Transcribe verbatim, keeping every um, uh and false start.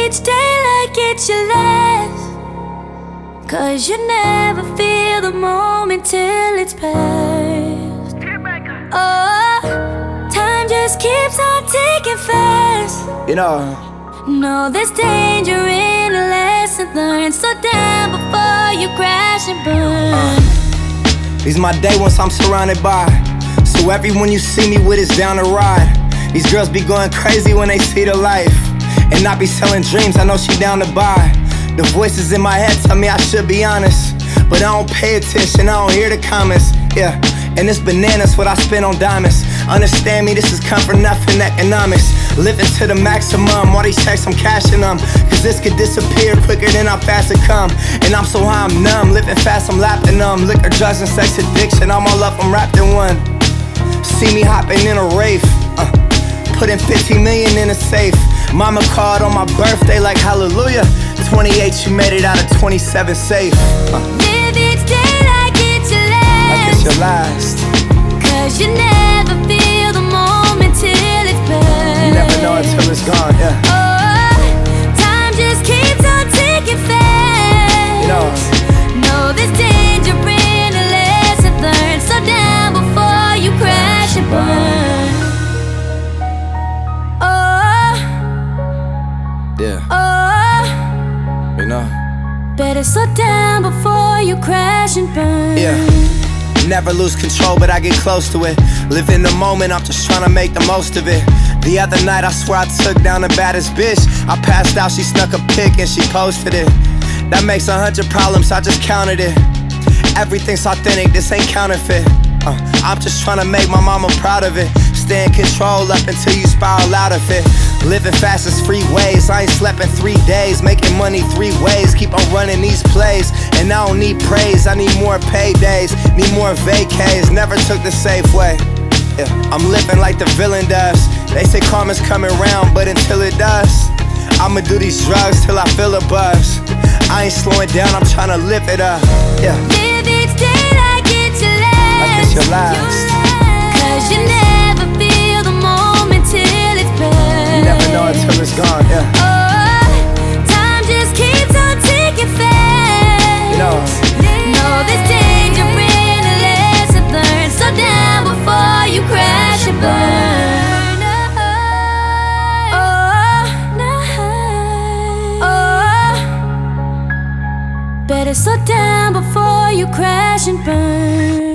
each day like it's your last, 'cause you never feel the moment till it's past. Oh, time just keeps on ticking fast. You know, No, there's danger in a lesson learned. So down before you crash and burn. uh, these my day ones I'm surrounded by, so everyone you see me with is down to ride. These girls be going crazy when they see the life, and I be selling dreams I know she down to buy. The voices in my head tell me I should be honest, but I don't pay attention, I don't hear the comments. Yeah, and it's bananas what I spend on diamonds. Understand me, this is come for nothing economics. Living to the maximum, all these checks I'm cashing them, 'cause this could disappear quicker than how fast it come. And I'm so high I'm numb, living fast I'm lapping them. Liquor, drugs and sex addiction, I'm all up, I'm wrapped in one. See me hopping in a rave, uh, putting fifteen million in a safe. Mama called on my birthday like hallelujah. Twenty-eight, you made it out of twenty-seven safe. uh, Live each day like it's your last, Like it's your last. 'cause you never feel the moment till it's past. You never know until it's gone, yeah. Oh, time just keeps on ticking fast. You know, No, there's danger in a lesson learned. So down before you crash and burn. Oh, yeah, oh, you know. better slow down before you crash and burn. Yeah, never lose control, but I get close to it. Live in the moment, I'm just trying to make the most of it. The other night, I swear I took down the baddest bitch. I passed out, she snuck a pic and she posted it. That makes a hundred problems, I just counted it. Everything's authentic, this ain't counterfeit. uh, I'm just trying to make my mama proud of it. Stay in control up until you spiral out of it. Living fast is free ways, I ain't slept in three days. Making money three ways, keep on running these plays. And I don't need praise, I need more paydays. Need more vacays, never took the safe way. Yeah, I'm living like the villain does. They say karma's coming round, but until it does, I'ma do these drugs till I feel a buzz. I ain't slowing down, I'm trying to live it up. Yeah, Live each day like it's your last, like it's your last. 'cause you never feel the moment till it's past. You never know until it's gone, yeah. Oh, time just keeps on ticking fast. You know, No, there's danger in a lesson learned. So down before you crash and burn. Oh, oh, better slow down before you crash and burn.